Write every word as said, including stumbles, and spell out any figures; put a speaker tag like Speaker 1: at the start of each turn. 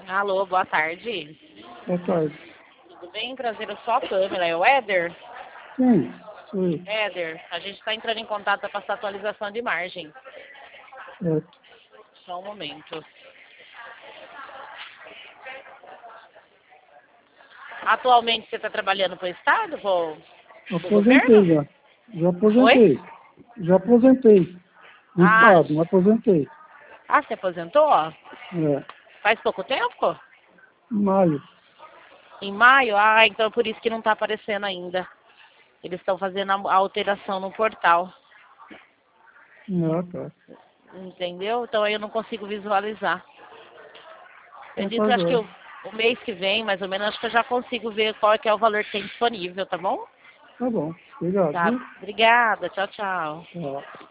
Speaker 1: Alô, boa tarde.
Speaker 2: Boa tarde.
Speaker 1: Tudo bem? Prazer, eu sou a Pamela. É o Éder?
Speaker 2: Sim, sou eu.
Speaker 1: Éder, a gente está entrando em contato para passar atualização de margem.
Speaker 2: Certo.
Speaker 1: Só um momento. Atualmente você está trabalhando para o Estado, para o
Speaker 2: Aposentei
Speaker 1: governo?
Speaker 2: já. Já
Speaker 1: Oi?
Speaker 2: aposentei. Já aposentei. No
Speaker 1: Ah,
Speaker 2: Estado, não aposentei.
Speaker 1: ah, você aposentou?
Speaker 2: É.
Speaker 1: Faz pouco tempo?
Speaker 2: Em maio.
Speaker 1: Em maio? Ah, então por isso que não está aparecendo ainda. Eles estão fazendo a a alteração no portal.
Speaker 2: Ah, tá.
Speaker 1: Entendeu? Então aí eu não consigo visualizar. Eu
Speaker 2: Então
Speaker 1: disse,
Speaker 2: tá
Speaker 1: acho que
Speaker 2: jóia.
Speaker 1: o, o mês que vem, mais ou menos, acho que eu já consigo ver qual é, que é o valor que tem disponível, tá bom?
Speaker 2: Tá bom. Obrigado,
Speaker 1: Tá.
Speaker 2: viu?
Speaker 1: Obrigada. Tchau, tchau.
Speaker 2: Tchau.